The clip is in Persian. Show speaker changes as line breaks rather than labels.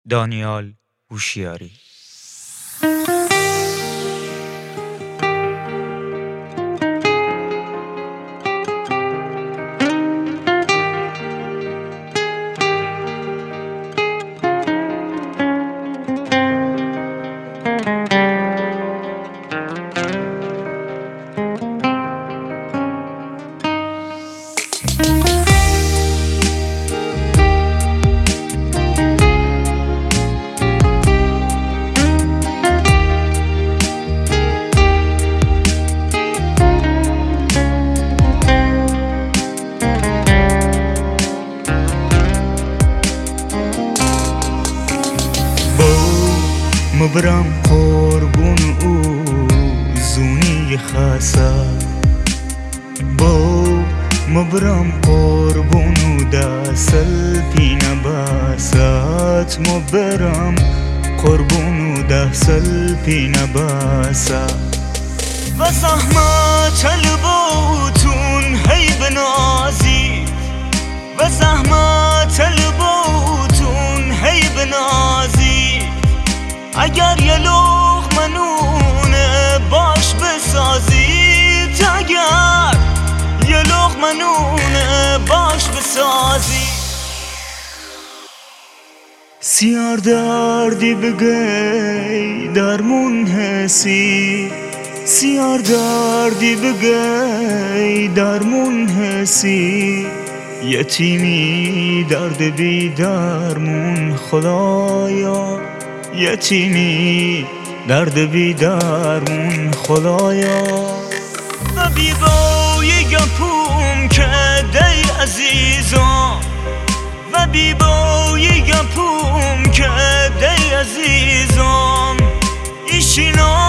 دانیال هوشیاری.
مبرم قربون او زونی خاصه مبرم قربون او دسل پینه باسات مبرم قربون او دسل پینه باسا و زحمت البوتون هی بنازی و زحمت البوتون هی بنازی اگر یه لقمه نونه باش بسازید اگر یه لقمه نونه باش بسازی سیار دردی بگی درمون حسی سیار دردی بگی درمون حسی یتیمی درد بی درمون خدایا یتیمی درد بی درمون خدایا و بیبای گپوم که دی عزیزم و بیبای گپوم که دی عزیزم ایشینا